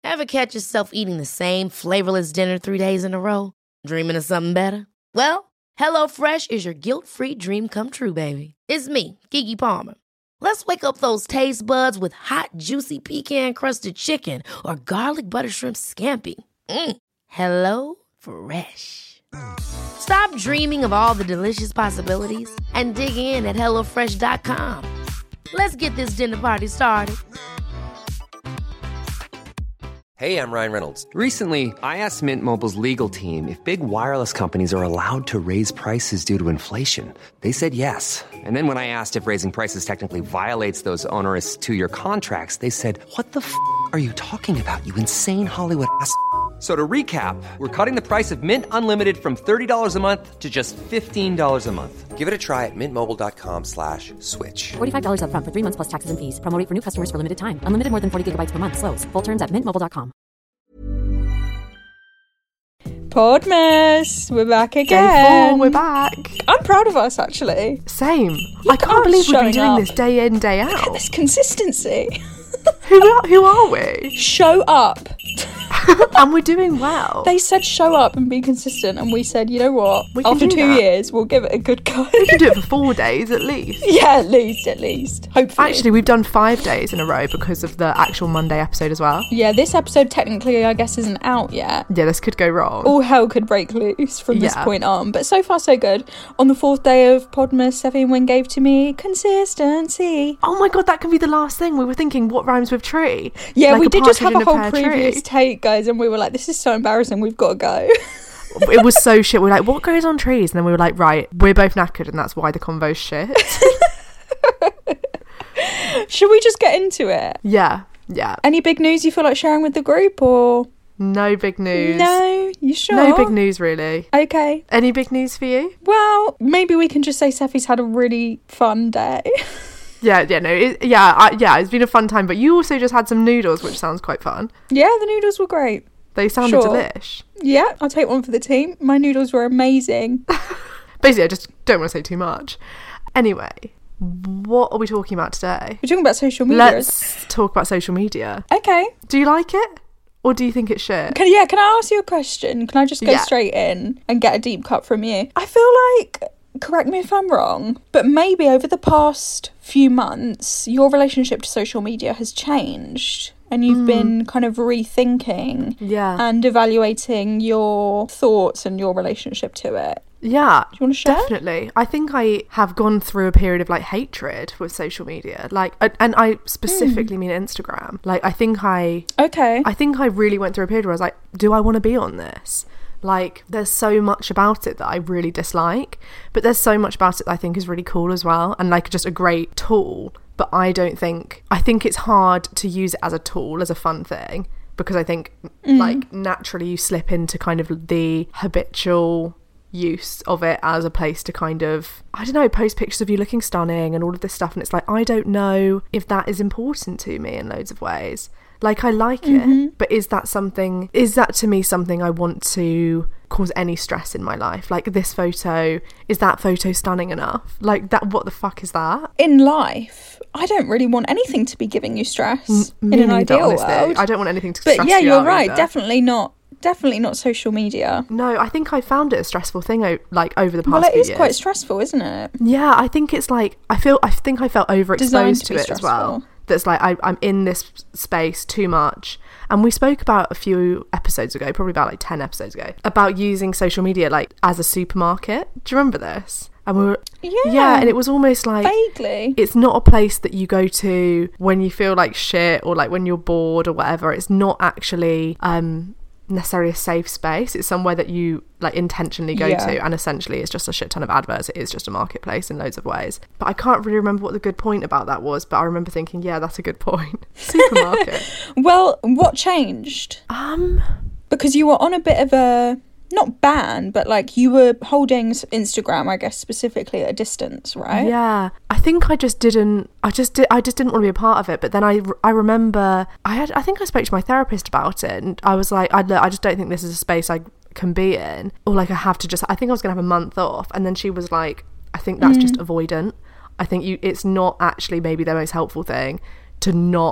Ever catch yourself eating the same flavorless dinner 3 days in a row? Dreaming of something better? Well, HelloFresh is your guilt-free dream come true, baby. It's me, Keke Palmer. Let's wake up those taste buds with hot, juicy pecan-crusted chicken or garlic butter shrimp scampi. Hello Fresh. Stop dreaming of all the delicious possibilities and dig in at HelloFresh.com. Let's get this dinner party started. Hey, I'm Ryan Reynolds. Recently, I asked Mint Mobile's legal team if big wireless companies are allowed to raise prices due to inflation. They said yes. And then when I asked if raising prices technically violates those onerous 2-year contracts, they said, "What the f*** are you talking about, you insane Hollywood ass?" So to recap, we're cutting the price of Mint Unlimited from $30 a month to just $15 a month. Give it a try at mintmobile.com/switch. $45 up front for 3 months plus taxes and fees. Promo rate for new customers for limited time. Unlimited more than 40 gigabytes per month. Slows full terms at mintmobile.com. Podmas, we're back Day again. 4, we're back. I'm proud of us, actually. Same. You I can't believe we've been showing doing up. this day in, day Look at out. this consistency. Who are we? Show up. And we're doing well. They said show up and be consistent, and we said, you know what? We can After do 2 that. years, we'll give it a good go. We can do it for 4 days at least. Yeah, at least. Hopefully. Actually, we've done 5 days in a row because of the actual Monday episode as well. Yeah, this episode technically, I guess, isn't out yet. Yeah, this could go wrong. All hell could break loose from this Yeah. point on. But so far, so good. On the 4th day of Podmas, Seffi Wing gave to me consistency. Oh my god, that could be the last thing. We were thinking, what rhymes with tree? Yeah, Like we a did just have partridge a in whole pear previous tree. take, guys, and we were like, this is so embarrassing, we've got to go. It was so shit. We were like, what goes on trees? And then we were like, right, we're both knackered and that's why the convo's shit. Should we just get into it? Yeah. Any big news you feel like sharing with the group, or? No big news. No? You sure? No big news, really. Okay. Any big news for you? Well, maybe we can just say Seffi's had a really fun day. It's been a fun time, but you also just had some noodles, which sounds quite fun. Yeah, the noodles were great. They sounded Sure. delish. Yeah, I'll take one for the team. My noodles were amazing. Basically, I just don't want to say too much. Anyway, what are we talking about today? We're talking about social media. Let's talk about social media. Okay. Do you like it? Or do you think it's shit? Can I ask you a question? Can I just go Yeah. straight in and get a deep cut from you? I feel like, correct me if I'm wrong, but maybe over the past few months, your relationship to social media has changed. And you've been kind of rethinking and evaluating your thoughts and your relationship to it. Yeah, Do you want to share? definitely. I think I have gone through a period of like hatred with social media, like, and I specifically mean Instagram. Like, I think I really went through a period where I was like, do I want to be on this? Like, there's so much about it that I really dislike, but there's so much about it that I think is really cool as well, and like just a great tool. But I think it's hard to use it as a tool, as a fun thing, because I think like naturally you slip into kind of the habitual use of it as a place to kind of, I don't know, post pictures of you looking stunning and all of this stuff, and it's like, I don't know if that is important to me in loads of ways. Like, I like it, but is that to me something I want to cause any stress in my life? Like, this photo, is that photo stunning enough? Like, that, what the fuck is that? In life, I don't really want anything to be giving you stress in Me an neither, ideal honestly. world. I don't want anything to But stress yeah, you you're out right. either. Definitely not social media. No, I think I found it a stressful thing like over the past Well, it few is years. quite stressful, isn't it? Yeah, I think it's like, I think I felt Designed overexposed to to be it as well. stressful. That's like, I'm in this space too much. And we spoke about a few episodes ago, probably about like 10 episodes ago, about using social media like as a supermarket. Do you remember this? And we were, Yeah. and it was almost like, Vaguely. it's not a place that you go to when you feel like shit or like when you're bored or whatever. It's not actually necessarily a safe space. It's somewhere that you like intentionally go to, and essentially it's just a shit ton of adverts. It is just a marketplace in loads of ways. But I can't really remember what the good point about that was, but I remember thinking, yeah, that's a good point. Supermarket. Well, what changed? Because you were on a bit of a, not ban, but like you were holding Instagram, I guess, specifically at a distance, right? Yeah, I think I just didn't want to be a part of it. But then I remember I think I spoke to my therapist about it, and I was like, I just don't think this is a space I can be in, or like I think I was gonna have a month off. And then she was like, I think that's just avoidant. I think it's not actually maybe the most helpful thing to not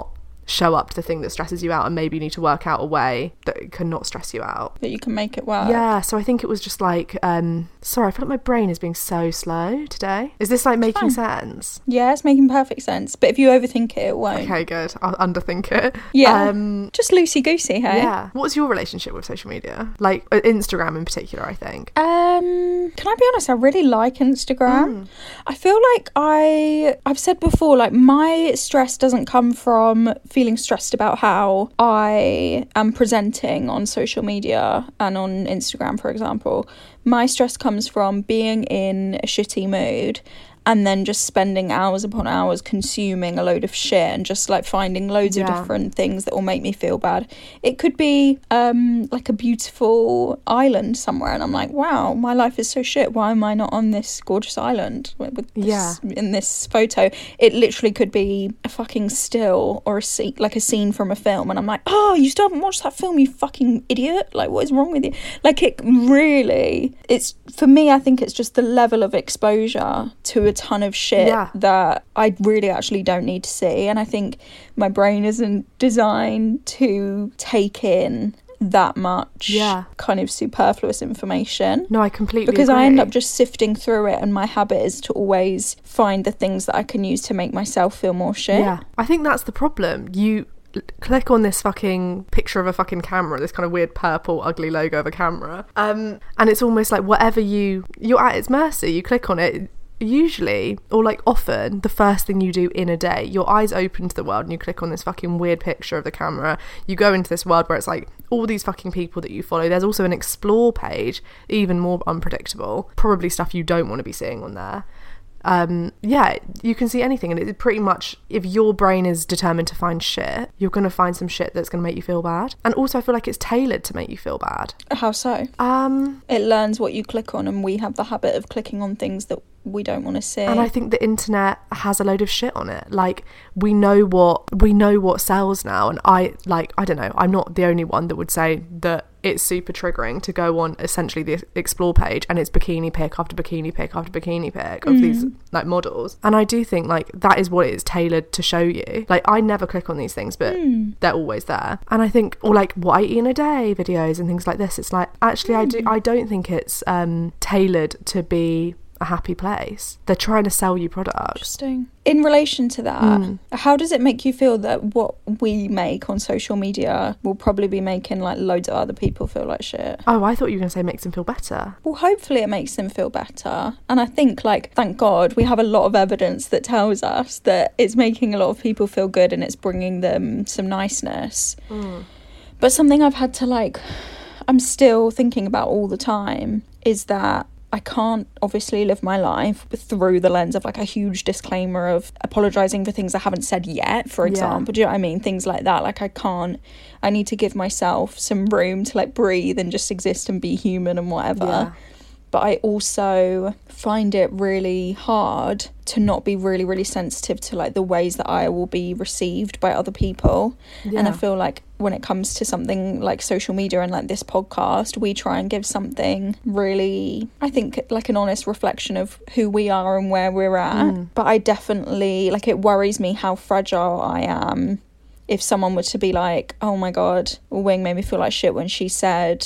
show up to the thing that stresses you out, and maybe you need to work out a way that can not stress you out, that you can make it work. Yeah, so I think it was just like sorry, I feel like my brain is being so slow today. Is this like making sense? Yeah, it's making perfect sense, but if you overthink it, it won't. Okay, good. I'll underthink it. Yeah. Just loosey goosey, hey? Yeah. What's your relationship with social media, like Instagram in particular? I think can I be honest, I really like Instagram. I feel like I've said before, like my stress doesn't come from feeling stressed about how I am presenting on social media and on Instagram, for example. My stress comes from being in a shitty mood and then just spending hours upon hours consuming a load of shit and just like finding loads of different things that will make me feel bad. It could be like a beautiful island somewhere and I'm like, wow, my life is so shit. Why am I not on this gorgeous island with this, in this photo? It literally could be a fucking still or a scene from a film and I'm like, oh, you still haven't watched that film, you fucking idiot. Like, what is wrong with you? Like, it really, it's, for me, I think it's just the level of exposure to a ton of shit that I really actually don't need to see, and I think my brain isn't designed to take in that much kind of superfluous information. No, I completely because agree. I end up just sifting through it, and my habit is to always find the things that I can use to make myself feel more shit. Yeah, I think that's the problem. You click on this fucking picture of a fucking camera, this kind of weird purple ugly logo of a camera, and it's almost like whatever you're at its mercy. You click on it, usually, or like often, the first thing you do in a day, your eyes open to the world and you click on this fucking weird picture of the camera. You go into this world where it's like all these fucking people that you follow. There's also an explore page, even more unpredictable, probably stuff you don't want to be seeing on there. You can see anything, and it's pretty much, if your brain is determined to find shit, you're going to find some shit that's going to make you feel bad. And also I feel like it's tailored to make you feel bad. How so? It learns what you click on, and we have the habit of clicking on things that we don't want to see. And I think the internet has a load of shit on it. Like, we know what sells now, and I don't know, I'm not the only one that would say that it's super triggering to go on essentially the explore page and it's bikini pic after bikini pic after bikini pic of these like models, and I do think like that is what it is tailored to show you. Like, I never click on these things, but they're always there. And I think, or like what I eat in a day videos and things like this, it's like, actually I don't think it's tailored to be a happy place. They're trying to sell you products. Interesting. In relation to that, how does it make you feel that what we make on social media will probably be making like loads of other people feel like shit? Oh, I thought you were going to say makes them feel better. Well, hopefully it makes them feel better. And I think, like, thank God we have a lot of evidence that tells us that it's making a lot of people feel good and it's bringing them some niceness. But something I've had to, like, I'm still thinking about all the time is that I can't obviously live my life through the lens of like a huge disclaimer of apologising for things I haven't said yet, for example. Do you know what I mean? Things like that. Like, I need to give myself some room to like breathe and just exist and be human and whatever. Yeah. But I also find it really hard to not be really, really sensitive to like the ways that I will be received by other people. Yeah. And I feel like when it comes to something like social media and like this podcast, we try and give something really, I think, like an honest reflection of who we are and where we're at. But I definitely, like, it worries me how fragile I am if someone were to be like, oh my God, Wing made me feel like shit when she said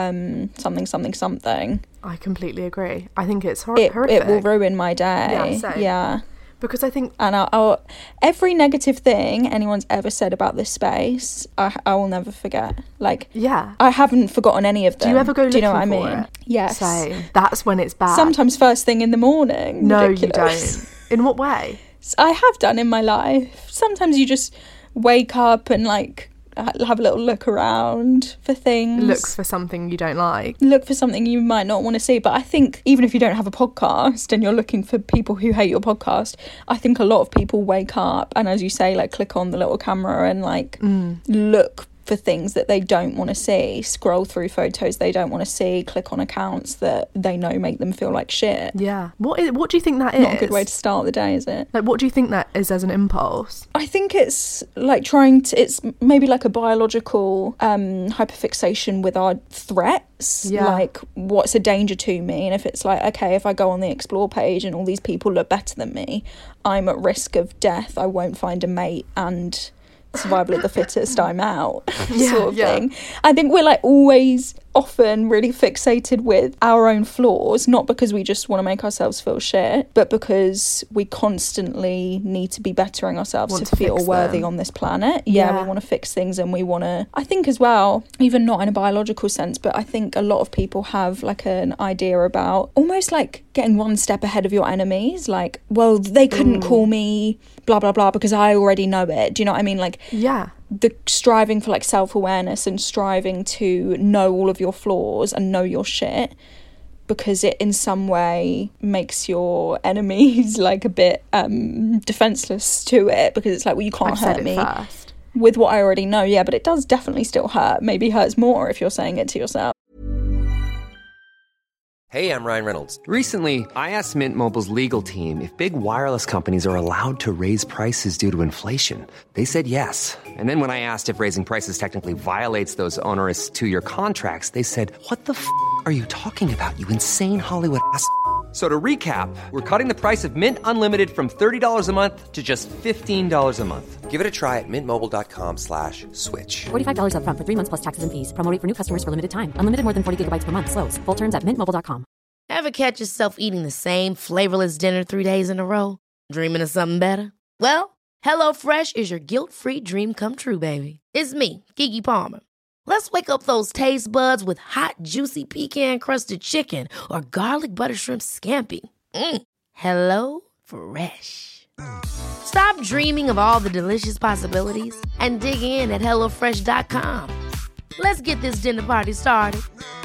something. I completely agree. I think it's horrific. It will ruin my day. Yeah, same. Yeah. Because I think... And I'll every negative thing anyone's ever said about this space, I will never forget. Like, yeah, I haven't forgotten any of them. Do you ever go looking for it? Do you know what I mean? Yes. Same. That's when it's bad. Sometimes first thing in the morning. No, Ridiculous. you don't. In what way? I have done in my life. Sometimes you just wake up and like have a little look around for things. Look for something you don't like. Look for something you might not want to see. But I think even if you don't have a podcast and you're looking for people who hate your podcast, I think a lot of people wake up and, as you say, like click on the little camera and like look for things that they don't want to see, scroll through photos they don't want to see, click on accounts that they know make them feel like shit. Yeah. What do you think that is? Not a good way to start the day, is it? Like, what do you think that is as an impulse? I think it's like it's maybe like a biological hyperfixation with our threats. Yeah. Like, what's a danger to me? And if it's like, okay, if I go on the explore page and all these people look better than me, I'm at risk of death. I won't find a mate and survival of the fittest, I'm out sort of thing. I think we're like always often really fixated with our own flaws, not because we just want to make ourselves feel shit, but because we constantly need to be bettering ourselves to feel worthy on this planet. We want to fix things, and we want to, I think as well, even not in a biological sense, but I think a lot of people have like an idea about almost like getting one step ahead of your enemies, like, well, they couldn't call me blah blah blah because I already know it. Do you know what I mean? Like, the striving for like self-awareness and striving to know all of your flaws and know your shit, because it in some way makes your enemies like a bit defenseless to it, because it's like, well, you can't hurt me with what I already know. But it does definitely still hurt. Maybe hurts more if you're saying it to yourself. Hey, I'm Ryan Reynolds. Recently, I asked Mint Mobile's legal team if big wireless companies are allowed to raise prices due to inflation. They said yes. And then when I asked if raising prices technically violates those onerous two-year contracts, they said, what the f*** are you talking about, you insane Hollywood ass f- So to recap, we're cutting the price of Mint Unlimited from $30 a month to just $15 a month. Give it a try at mintmobile.com/switch. $45 up front for 3 months plus taxes and fees. Promo rate for new customers for limited time. Unlimited more than 40 gigabytes per month. Slows full terms at mintmobile.com. Ever catch yourself eating the same flavorless dinner 3 days in a row? Dreaming of something better? Well, HelloFresh is your guilt-free dream come true, baby. It's me, Keke Palmer. Let's wake up those taste buds with hot, juicy pecan-crusted chicken or garlic butter shrimp scampi. Hello Fresh. Stop dreaming of all the delicious possibilities and dig in at HelloFresh.com. Let's get this dinner party started.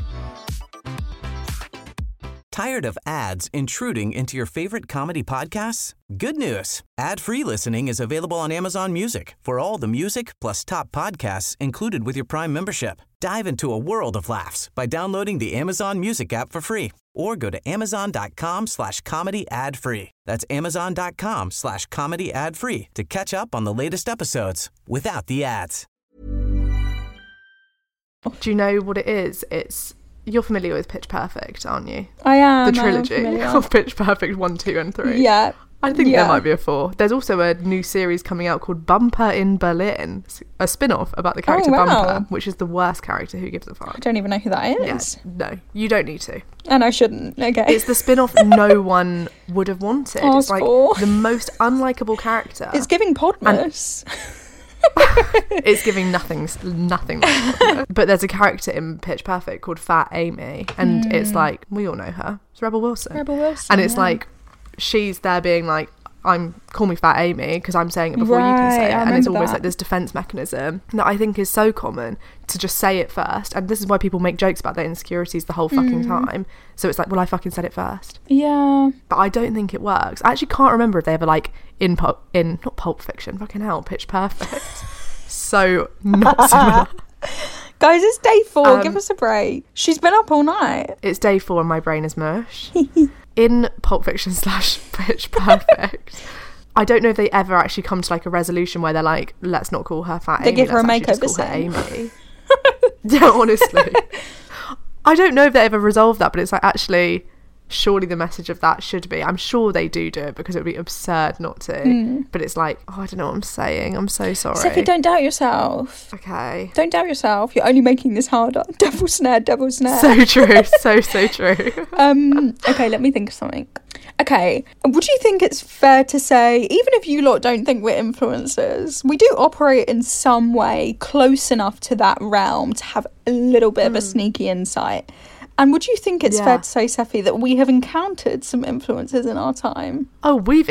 Tired of ads intruding into your favorite comedy podcasts? Good news. Ad-free listening is available on Amazon Music for all the music plus top podcasts included with your Prime membership. Dive into a world of laughs by downloading the Amazon Music app for free or go to amazon.com/comedy ad-free. That's amazon.com/comedy ad-free to catch up on the latest episodes without the ads. Do you know what it is? You're familiar with Pitch Perfect, aren't you? I am. The trilogy of Pitch Perfect 1, 2 and 3. Yeah. I think there might be a 4. There's also a new series coming out called Bumper in Berlin, a spin-off about the character Bumper, which is the worst character. Who gives a fuck? I don't even know who that is. Yeah, no, you don't need to. And I shouldn't. Okay. It's the spin-off no one would have wanted. It's like the most unlikable character. It's giving Podmas. It's giving nothing like but there's a character in Pitch Perfect called Fat Amy, and it's like, we all know her, it's Rebel Wilson, and it's like she's there being like, call me Fat Amy because I'm saying it before you can say it, and it's always like this defense mechanism that I think is so common to just say it first, and this is why people make jokes about their insecurities the whole fucking time. So it's like, well, I fucking said it first. But I don't think it works. I actually can't remember if they ever like in not Pulp Fiction, fucking hell, Pitch Perfect. So not similar. Guys, it's day 4. Give us a break. She's been up all night. It's day 4 and my brain is mush. In Pulp Fiction / Pitch Perfect, I don't know if they ever actually come to like a resolution where they're like, let's not call her Fat Amy. They give her a makeover scene. Amy. Yeah, honestly. I don't know if they ever resolve that, but it's like, actually, surely the message of that should be, I'm sure they do it because it would be absurd not to, but it's like, oh, I don't know what I'm saying, I'm so sorry. Sophie, don't doubt yourself. Okay, don't doubt yourself, you're only making this harder. Devil snare. So true. so true. Okay, let me think of something. Okay, would you think it's fair to say, even if you lot don't think we're influencers, we do operate in some way close enough to that realm to have a little bit of a sneaky insight? And would you think it's fair to say, Sephi, that we have encountered some influencers in our time? Oh, we've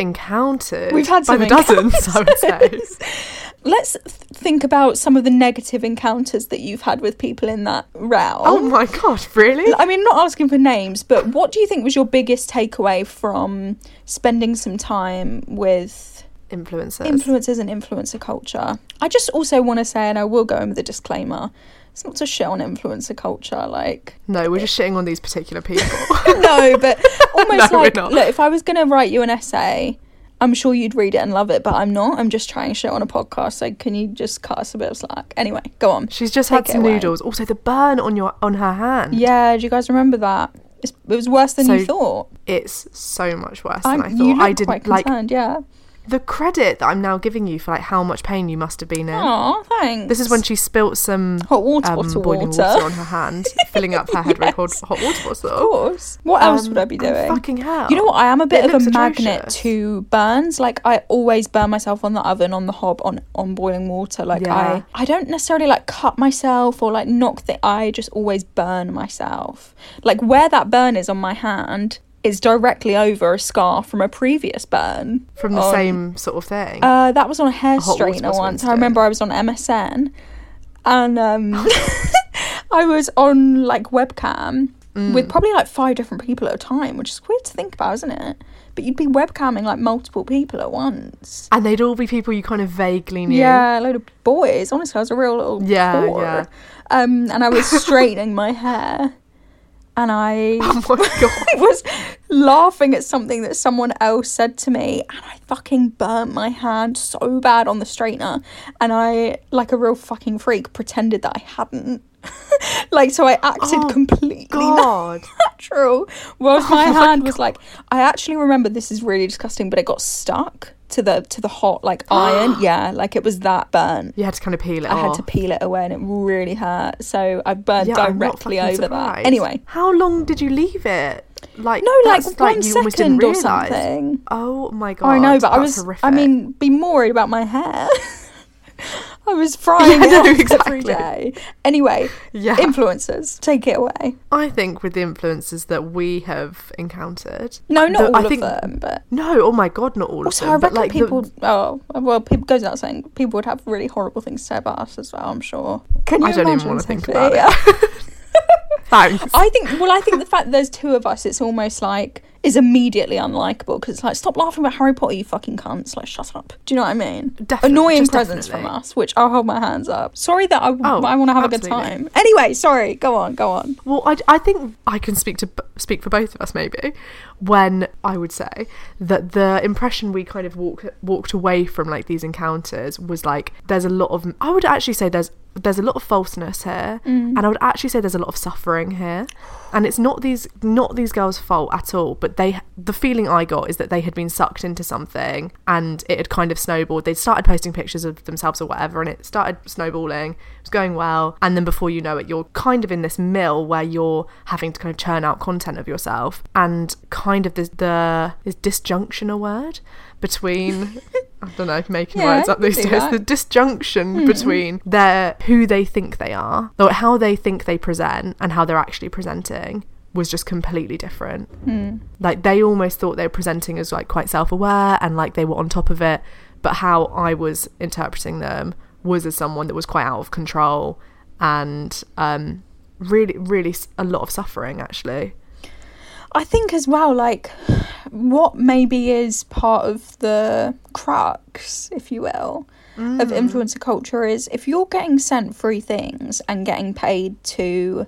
had some by the dozens, I would say. Let's think about some of the negative encounters that you've had with people in that realm. Oh my God, really? I mean, not asking for names, but what do you think was your biggest takeaway from spending some time with influencers and influencer culture? I just also want to say, and I will go in with a disclaimer, it's not to shit on influencer culture, like... No, we're just shitting on these particular people. No, but almost no, like, look, if I was going to write you an essay, I'm sure you'd read it and love it, but I'm not. I'm just trying shit on a podcast, so can you just cut us a bit of slack? Anyway, go on. She's just had some noodles. Also, the burn on her hand. Yeah, do you guys remember that? It was worse than you thought. It's so much worse than I thought. You look quite concerned, yeah. The credit that I'm now giving you for like how much pain you must have been in. Oh, thanks. This is when she spilt some hot water bottle boiling water on her hand, filling up her head with hot water bottle. Of course. What else would I be doing? Fucking hell. You know what? I am a bit of a magnet to burns. Like, I always burn myself on the oven, on the hob, on boiling water. Like, I don't necessarily like cut myself or like knock I just always burn myself. Like, where that burn is on my hand is directly over a scar from a previous burn. From the same sort of thing? That was on a hair straightener once. I remember I was on MSN and I was on like webcam with probably like 5 different people at a time, which is weird to think about, isn't it? But you'd be webcamming like multiple people at once. And they'd all be people you kind of vaguely knew. Yeah, a load of boys. Honestly, I was a real little whore. Yeah. And I was straightening my hair. And I was laughing at something that someone else said to me, and I fucking burnt my hand so bad on the straightener, and I, like a real fucking freak, pretended that I hadn't. Like, so I acted completely natural, whilst my hand was like, I actually remember, this is really disgusting, but it got stuck to the hot like iron. Yeah, like it was that burnt. You had to kind of peel it I had to peel it away, and it really hurt, so I burnt directly over that. Anyway, how long did you leave it? Like, no, like 1 second or something. Oh my god. I know, but horrific. I mean, be more worried about my hair. I was frying it every day. Anyway, influencers, take it away. I think with the influencers that we have encountered, no, not all of them, but no, oh my god, not all also, of them. I reckon people. People goes without saying, people would have really horrible things to say about us as well. I'm sure. Can you? I don't even want to think about it. Thanks. I think the fact that there's 2 of us, it's almost like is immediately unlikable, because it's like, stop laughing about Harry Potter, you fucking cunts, like shut up. Do you know what I mean? Definitely. Annoying presents from us, which I'll hold my hands up. Sorry that I want to have a good time. Anyway, sorry, go on. Well, I think I can speak for both of us maybe, when I would say that the impression we kind of walked away from like these encounters was like, there's a lot of, I would actually say there's a lot of falseness here, and I would actually say there's a lot of suffering here, and it's not these girls' fault at all, but the feeling I got is that they had been sucked into something and it had kind of snowballed. They'd started posting pictures of themselves or whatever, and it started snowballing. It was going well, and then before you know it, you're kind of in this mill where you're having to kind of churn out content of yourself, and kind of is disjunction a word? Between I don't know, making words up these days. The disjunction between who they think they are, or how they think they present, and how they're actually presenting was just completely different. Like, they almost thought they were presenting as like quite self-aware and like they were on top of it, but how I was interpreting them was as someone that was quite out of control, and really, really a lot of suffering actually. I think as well, like, what maybe is part of the crux, if you will, of influencer culture is, if you're getting sent free things and getting paid to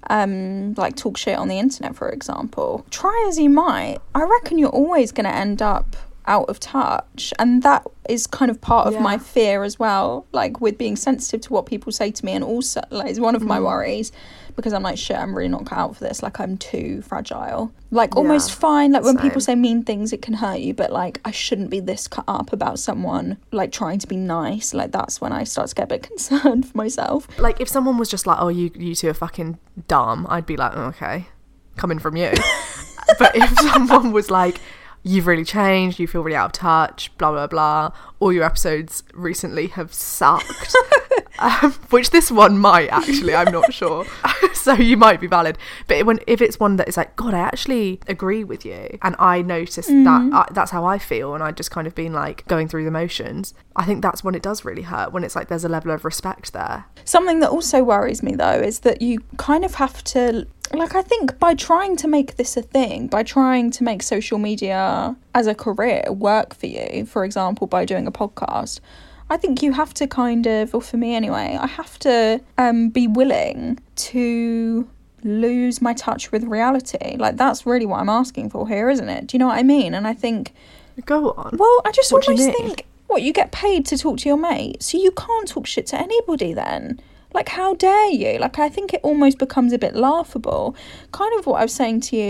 like talk shit on the internet, for example, try as you might, I reckon you're always going to end up out of touch, and that is kind of part of my fear as well, like with being sensitive to what people say to me, and also like is one of my worries, because I'm like, shit, I'm really not cut out for this, like I'm too fragile, like almost fine, like when people say mean things, it can hurt you, but like I shouldn't be this cut up about someone like trying to be nice. Like that's when I start to get a bit concerned for myself. Like if someone was just like, oh, you two are fucking dumb, I'd be like, oh, okay, coming from you. But if someone was like, you've really changed, you feel really out of touch, blah blah blah, all your episodes recently have sucked, which this one might actually, I'm not sure. So you might be valid, but if it's one that is like, God, I actually agree with you, and I noticed that that's how I feel, and I just kind of been like going through the motions, I think that's when it does really hurt, when it's like there's a level of respect there. Something that also worries me though is that you kind of have to, like, I think by trying to make this a thing, by trying to make social media as a career work for you, for example, by doing a podcast, I think you have to kind of, or for me anyway, I have to be willing to lose my touch with reality. Like, that's really what I'm asking for here, isn't it? Do you know what I mean? And I think... Go on. Well, I just almost think, what, you get paid to talk to your mate, so you can't talk shit to anybody then? Like, how dare you? Like, I think it almost becomes a bit laughable. Kind of what I was saying to you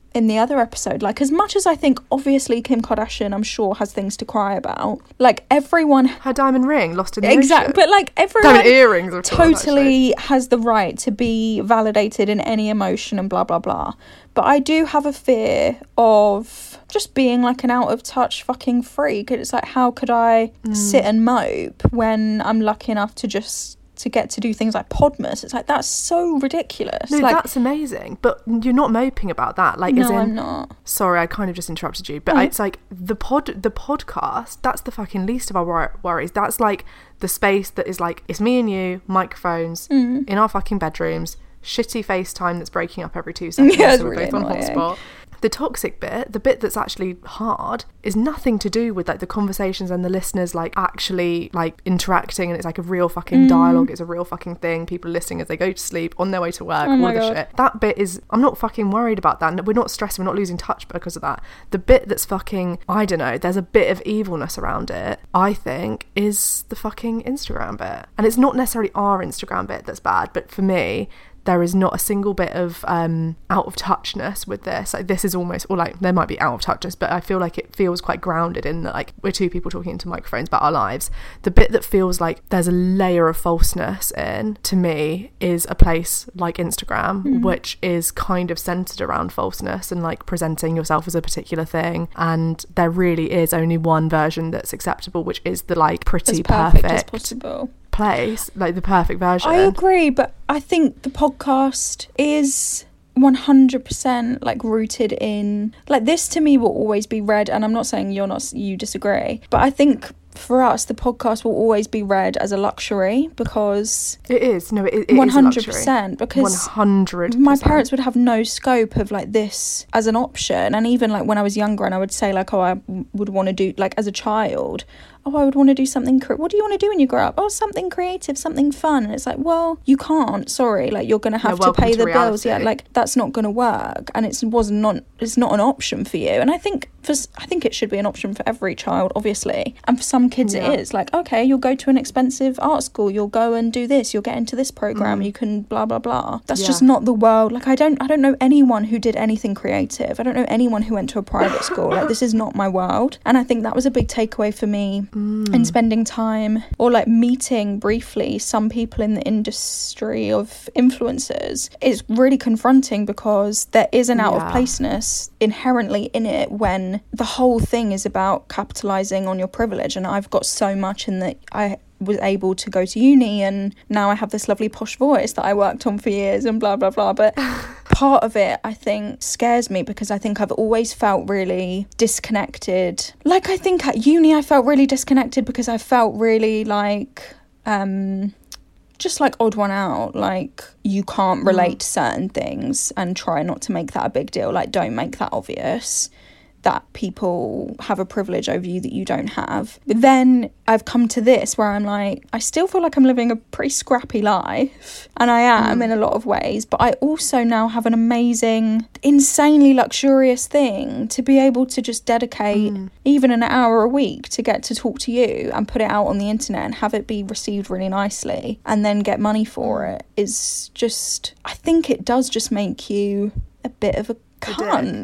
in the other episode, like, as much as I think obviously Kim Kardashian, I'm sure, has things to cry about, like, everyone, her diamond ring lost in the exactly, ocean. but like everyone diamond earrings, of course, totally has the right to be validated in any emotion and blah blah blah. But I do have a fear of just being like an out of touch fucking freak. It's like, how could I sit and mope when I'm lucky enough to get to do things like Podmas? It's like, that's so ridiculous. No, like, that's amazing, but you're not moping about that. Like, no, as in, I'm not. Sorry, I kind of just interrupted you, but it's like the podcast. That's the fucking least of our worries. That's like the space that is like, it's me and you, microphones in our fucking bedrooms, shitty FaceTime that's breaking up every 2 seconds, yeah, so we're really both annoying. on hotspot. The toxic bit, the bit that's actually hard, is nothing to do with like the conversations and the listeners like actually like interacting, and it's like a real fucking dialogue, it's a real fucking thing, people listening as they go to sleep, on their way to work, all of the shit. That bit is, I'm not fucking worried about that. We're not stressing, we're not losing touch because of that. The bit that's fucking, I don't know, there's a bit of evilness around it, I think, is the fucking Instagram bit. And it's not necessarily our Instagram bit that's bad, but for me, there is not a single bit of out of touchness with this. Like, this is almost, or like there might be out of touchness, but I feel like it feels quite grounded in that, like, we're two people talking into microphones about our lives. The bit that feels like there's a layer of falseness in, to me, is a place like Instagram, which is kind of centered around falseness and like presenting yourself as a particular thing, and there really is only one version that's acceptable, which is the like pretty as perfect as perfect possible place, like the perfect version. I agree, but I think the podcast is 100% like rooted in, like, this to me will always be read, and I'm not saying you disagree, but I think for us the podcast will always be read as a luxury, because it is 100%, because 100%. my parents would have no scope of like this as an option. And even like when I was younger and I would say like, oh, I would want to do, like, as a child, oh, I would want to do something, what do you want to do when you grow up? Oh, something creative, something fun. And it's like, well, you can't, sorry, like, you're going to have to pay the bills. Yeah, like, that's not going to work. And it's not an option for you. And I think it should be an option for every child, obviously. And for some kids it is. Like, okay, you'll go to an expensive art school, you'll go and do this, you'll get into this program, you can blah, blah, blah. That's just not the world. Like, I don't know anyone who did anything creative. I don't know anyone who went to a private school. Like, this is not my world. And I think that was a big takeaway for me in spending time, or like meeting briefly some people in the industry of influencers. It's really confronting, because there is an out of placeness inherently in it when the whole thing is about capitalizing on your privilege. And I've got so much in that I was able to go to uni, and now I have this lovely posh voice that I worked on for years and blah blah blah. But part of it, I think, scares me, because I think I've always felt really disconnected. Like, I think at uni I felt really disconnected because I felt really like just like odd one out. Like, you can't relate to certain things, and try not to make that a big deal. Like, don't make that obvious that people have a privilege over you that you don't have. But then I've come to this where I'm like, I still feel like I'm living a pretty scrappy life, and I am in a lot of ways, but I also now have an amazing, insanely luxurious thing to be able to just dedicate even an hour a week to get to talk to you and put it out on the internet and have it be received really nicely and then get money for it. Is just, I think it does just make you a bit of a cunt.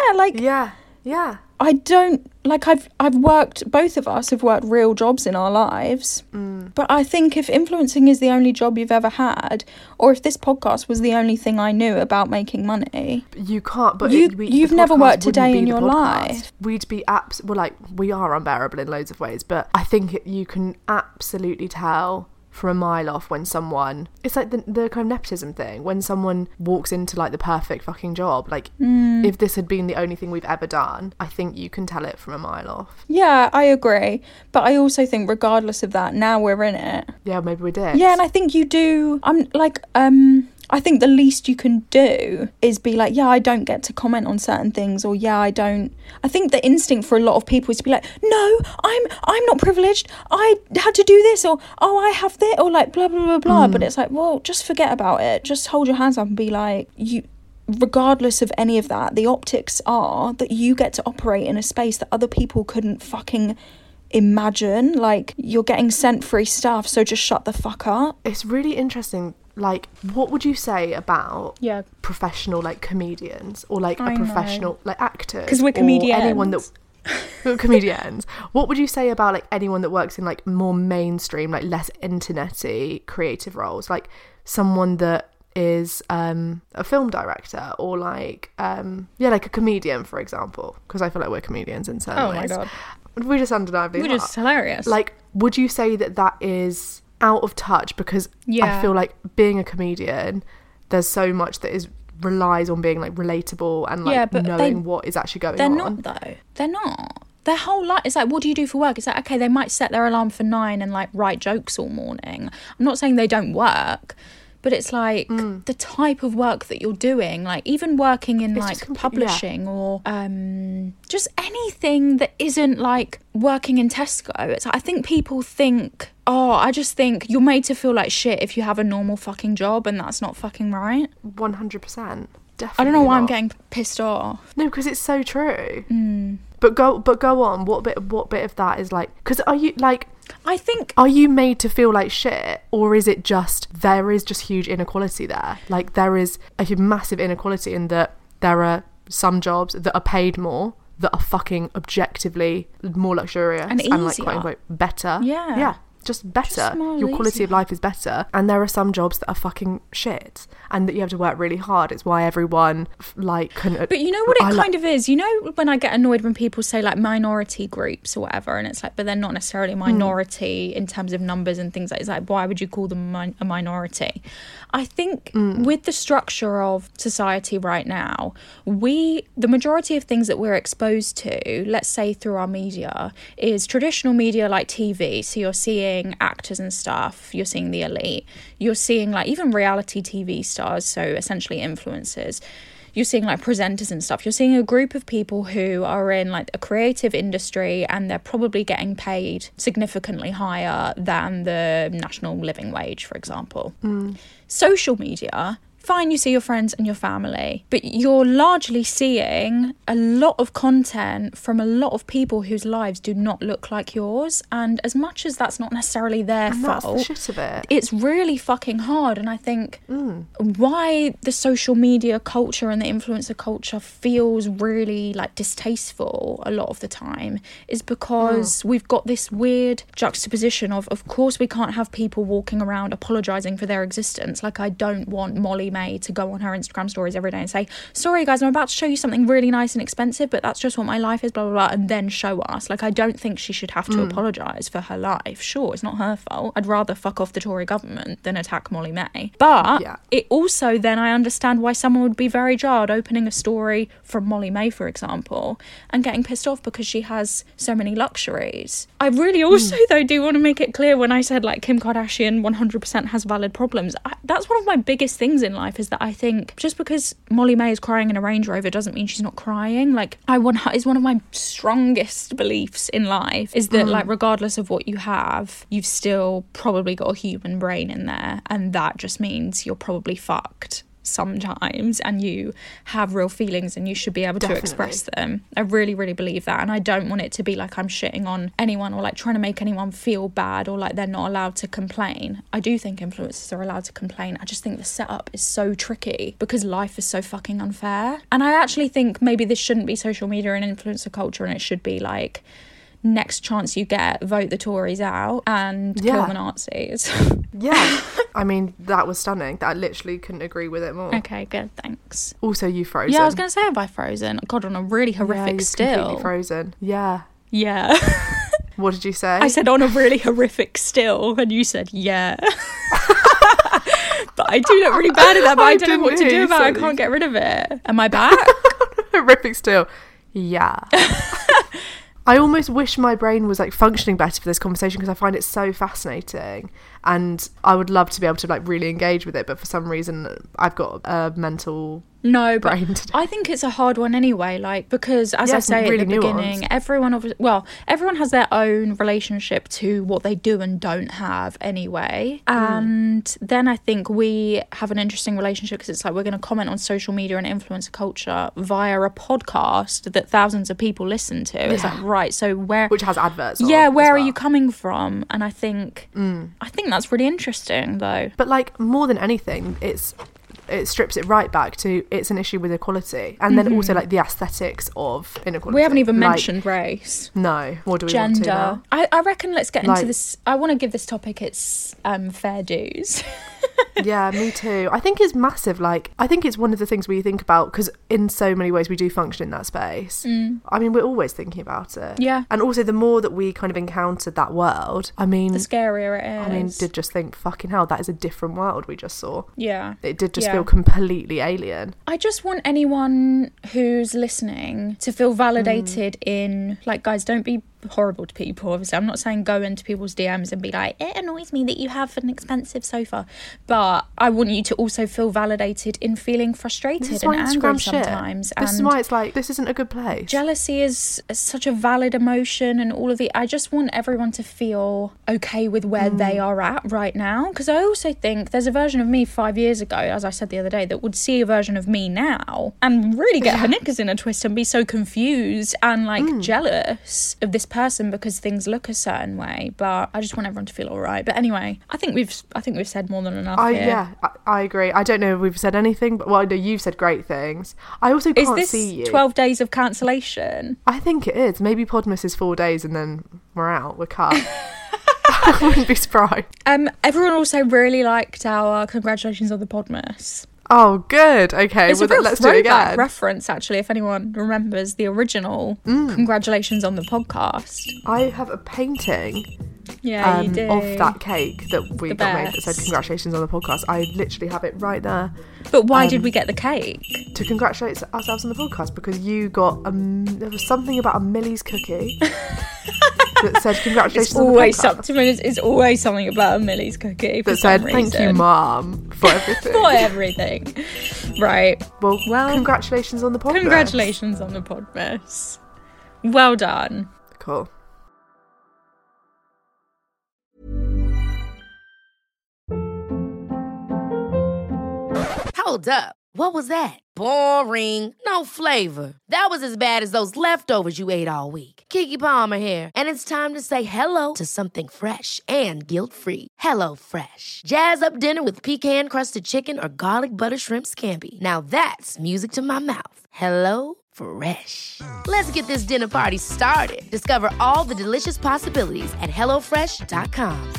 Yeah. I don't, like, I've worked, both of us have worked real jobs in our lives, but I think if influencing is the only job you've ever had, or if this podcast was the only thing I knew about making money, you can't, but you've never worked a day in your life. We'd be we are unbearable in loads of ways, but I think you can absolutely tell from a mile off when someone, it's like the kind of nepotism thing, when someone walks into like the perfect fucking job. Like, if this had been the only thing we've ever done, I think you can tell it from a mile off. Yeah, I agree, but I also think regardless of that, now we're in it. Yeah, maybe we did. Yeah, and I think you do. I'm like, I think the least you can do is be like, yeah, I don't get to comment on certain things, or yeah, I don't. I think the instinct for a lot of people is to be like, no, I'm not privileged, I had to do this, or oh, I have this, or like blah blah blah blah. But it's like, well, just forget about it. Just hold your hands up and be like, you, regardless of any of that, the optics are that you get to operate in a space that other people couldn't fucking imagine. Like, you're getting sent free stuff, so just shut the fuck up. It's really interesting like, what would you say about professional, like, comedians or, like, a professional, like, actors? Because we're comedians. Anyone that... comedians. What would you say about, like, anyone that works in, like, more mainstream, like, less internet-y creative roles? Like, someone that is a film director or, like, like, a comedian, for example. Because I feel like we're comedians in certain ways. Oh, my God. We're just undeniably We're just hilarious. Like, would you say that is out of touch? Because I feel like being a comedian, there's so much that relies on being, like, relatable and, like, knowing what is actually going on. They're not, though. They're not. Their whole life, it's like, what do you do for work? It's like, okay, they might set their alarm for 9 and, like, write jokes all morning. I'm not saying they don't work, but it's like the type of work that you're doing, like, even working in, like, publishing or just anything that isn't, like, working in Tesco. It's like, I think people think, I just think you're made to feel like shit if you have a normal fucking job, and that's not fucking right. 100%. Definitely. I don't know why I'm getting pissed off. No, because it's so true. But go on. What bit of that is, like, because are you, like, I think, are you made to feel like shit, or is it just there is just huge inequality there? Like, there is a massive inequality in that there are some jobs that are paid more, that are fucking objectively more luxurious and like, quote unquote, better. Yeah. Just better. Your quality of life is better. And there are some jobs that are fucking shit and that you have to work really hard. It's why everyone, like, can... But you know what it kind of is? You know when I get annoyed when people say, like, minority groups or whatever, and it's like, but they're not necessarily minority in terms of numbers and things like that. It's like, why would you call them a minority? I think with the structure of society right now, the majority of things that we're exposed to, let's say through our media, is traditional media like TV. So you're seeing actors and stuff, you're seeing the elite, you're seeing, like, even reality TV stars, so essentially influencers, you're seeing, like, presenters and stuff. You're seeing a group of people who are in, like, a creative industry, and they're probably getting paid significantly higher than the national living wage, for example. Social media, fine, you see your friends and your family, but you're largely seeing a lot of content from a lot of people whose lives do not look like yours. And as much as that's not necessarily their fault, that's the shit of it. It's really fucking hard. And I think why the social media culture and the influencer culture feels really, like, distasteful a lot of the time is because we've got this weird juxtaposition of course we can't have people walking around apologising for their existence. Like, I don't want Molly to go on her Instagram stories every day and say, sorry guys, I'm about to show you something really nice and expensive, but that's just what my life is, blah blah blah, and then show us. Like, I don't think she should have to apologise for her life. Sure, it's not her fault. I'd rather fuck off the Tory government than attack Molly May. But it also, then I understand why someone would be very jarred opening a story from Molly May, for example, and getting pissed off because she has so many luxuries. I really also though do want to make it clear, when I said, like, Kim Kardashian 100% has valid problems, that's one of my biggest things in life, is that I think just because Molly May is crying in a Range Rover doesn't mean she's not crying. Like, is one of my strongest beliefs in life, is that like, regardless of what you have, you've still probably got a human brain in there, and that just means you're probably fucked sometimes and you have real feelings and you should be able to express them. I really, really believe that, and I don't want it to be like I'm shitting on anyone or, like, trying to make anyone feel bad or like they're not allowed to complain. I do think influencers are allowed to complain. I just think the setup is so tricky because life is so fucking unfair. And I actually think maybe this shouldn't be social media and influencer culture, and it should be like, next chance you get, vote the Tories out and kill the Nazis. I mean, that was stunning. I literally couldn't agree with it more. Okay, good, thanks. Also, you frozen. Yeah, I was going to say, have I frozen? God, on a really horrific still. Completely frozen. Yeah. What did you say? I said on a really horrific still, and you said yeah. But I do look really bad at that, but I don't know what to do about it. I can't get rid of it. Am I back? Horrific still. Yeah. I almost wish my brain was, like, functioning better for this conversation, because I find it so fascinating and I would love to be able to, like, really engage with it, but for some reason I've got a mental No, but I think it's a hard one anyway, like, because as I say really at the beginning, everyone has their own relationship to what they do and don't have anyway. And then I think we have an interesting relationship because it's like we're going to comment on social media and influencer culture via a podcast that thousands of people listen to. It's like, right, so which has adverts on where are you coming from? And I think that's that's really interesting, though. But like, more than anything, it strips it right back to it's an issue with equality, and then also like the aesthetics of inequality. We haven't even mentioned race. No. What do we want to now? I reckon let's get into this. I want to give this topic its fair dues. Yeah, me too. I think it's massive. Like, I think it's one of the things we think about, because in so many ways we do function in that space. I mean, we're always thinking about it. Yeah. And also, the more that we kind of encountered that world, I mean, the scarier it is. I mean, did just think, fucking hell, that is a different world we just saw. Yeah. It did just feel completely alien. I just want anyone who's listening to feel validated in, like, guys, don't be horrible to people. Obviously, I'm not saying go into people's DMs and be like, it annoys me that you have an expensive sofa, but I want you to also feel validated in feeling frustrated and angry sometimes. This is why it's like, this isn't a good place. Jealousy is such a valid emotion, and all of the, I just want everyone to feel okay with where they are at right now, because I also think there's a version of me 5 years ago, as I said the other day, that would see a version of me now and really get her knickers in a twist and be so confused and like jealous of this person because things look a certain way. But I just want everyone to feel all right. But anyway, I think we've said more than enough here. Yeah, I agree. I don't know if we've said anything, but well, I know you've said great things. I also can't see you. Is this 12 days of cancellation? I think it is. Maybe Podmas is 4 days and then we're out. We're cut. I wouldn't be surprised. Everyone also really liked our congratulations on the Podmas. Oh, good. Okay, it's a real let's do it again. Reference, actually, if anyone remembers the original congratulations on the podcast. I have a painting you do. of that cake that we got made that said congratulations on the podcast. I literally have it right there. But why did we get the cake? To congratulate ourselves on the podcast, because you got there was something about a Millie's cookie that said congratulations on the podcast. It's always something about a Millie's cookie for that some said reason. Thank you, Mum, for everything. For everything. Right. Well, congratulations on the podcast. Congratulations on the podcast. Well done. Cool. Hold up. What was that? Boring. No flavor. That was as bad as those leftovers you ate all week. Keke Palmer here, and it's time to say hello to something fresh and guilt-free. Hello Fresh. Jazz up dinner with pecan-crusted chicken or garlic butter shrimp scampi. Now that's music to my mouth. Hello Fresh. Let's get this dinner party started. Discover all the delicious possibilities at hellofresh.com.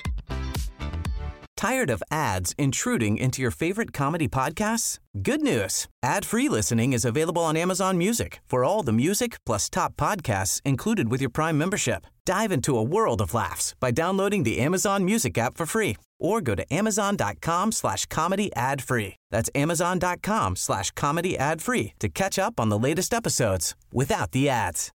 Tired of ads intruding into your favorite comedy podcasts? Good news. Ad-free listening is available on Amazon Music for all the music plus top podcasts included with your Prime membership. Dive into a world of laughs by downloading the Amazon Music app for free or go to amazon.com/comedy ad-free. That's amazon.com/comedy ad-free to catch up on the latest episodes without the ads.